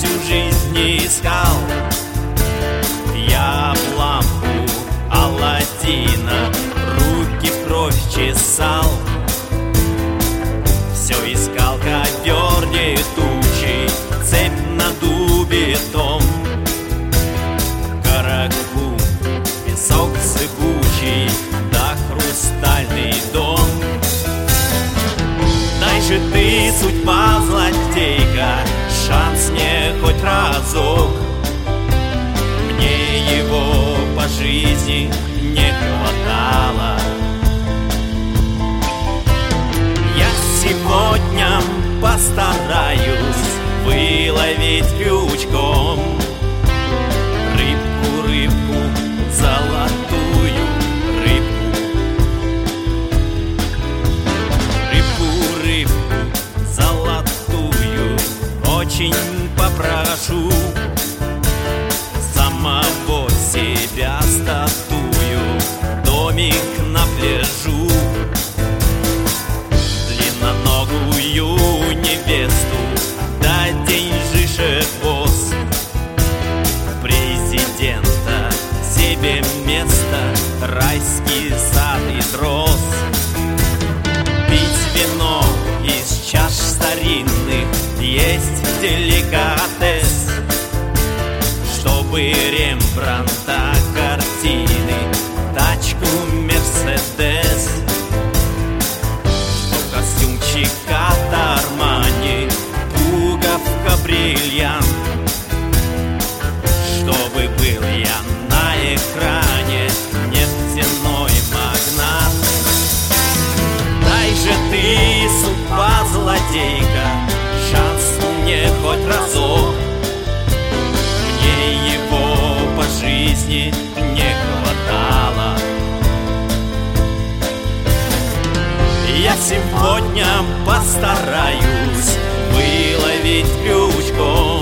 всю жизнь искал. Я в лампу Аладдина руки в кровь чесал. Все искал ковер летучий, цепь на дубе том, каракум, песок сыпучий, да хрустальный дом. Дай же ты, судьба злодейка, шанс мне хоть разок. Мне его по жизни не хватало. Я сегодня постараюсь выловить крючком рыбку, золотую рыбку. Рыбку, золотую очень попрошу. Самого себя статую, домик на пляжу. Длинноногую невесту, да деньжишек босс. Президента себе место, райский сад из роз. Пить вино из чаш старинных, есть деликатес. Чтобы Рембрандта картины, тачку Мерседес. Чтоб костюмчика Армани, пуговка бриллиант. Чтобы был я на экране нефтяной магнат. Дай же ты, судьба злодейка, шанс мне хоть разок. Мне его по жизни не хватало. Я сегодня постараюсь выловить крючком